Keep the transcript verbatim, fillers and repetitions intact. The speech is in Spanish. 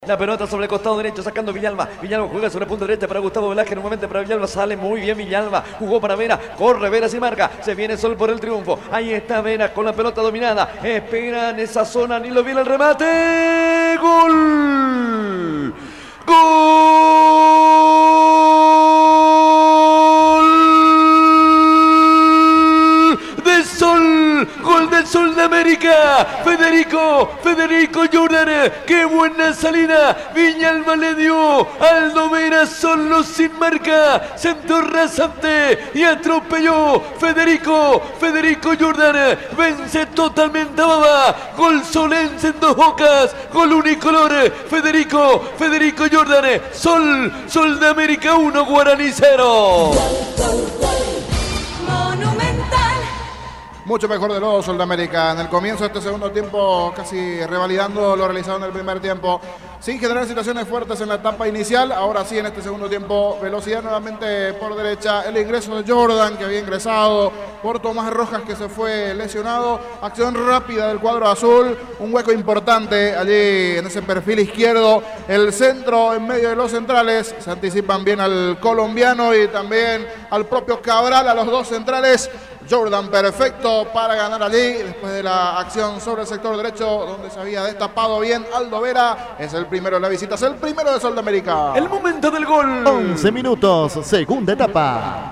La pelota sobre el costado derecho, sacando Villalba. Villalba juega sobre el punto derecho para Gustavo Velázquez. Nuevamente para Villalba, sale muy bien Villalba. Jugó para Vera, corre Vera, se marca. Se viene Sol por el triunfo. Ahí está Vera con la pelota dominada. Espera en esa zona, ni lo viene el remate. ¡Gol! ¡Gol! ¡De Sol! ¡Gol del Sol de América! Federico, Federico Jordan, qué buena salida. Villalba le dio, Aldo Vera solo sin marca, centro rasante y atropelló. Federico, Federico Jordan vence totalmente a Baba. Gol solense en dos bocas, gol unicolor. Federico, Federico Jordan, Sol, Sol de América uno, Guaraní cero. Mucho mejor de los Sol de América. En el comienzo de este segundo tiempo, casi revalidando lo realizado en el primer tiempo, sin generar situaciones fuertes en la etapa inicial. Ahora sí, en este segundo tiempo, velocidad nuevamente por derecha. El ingreso de Jordan, que había ingresado por Tomás Rojas, que se fue lesionado. Acción rápida del cuadro azul. Un hueco importante allí en ese perfil izquierdo. El centro en medio de los centrales. Se anticipan bien al colombiano y también al propio Cabral, a los dos centrales. Jordan perfecto para ganar allí después de la acción sobre el sector derecho donde se había destapado bien Aldo Vera. Es el primero de la visita, es el primero de Sol de América. El momento del gol. once minutos, segunda etapa.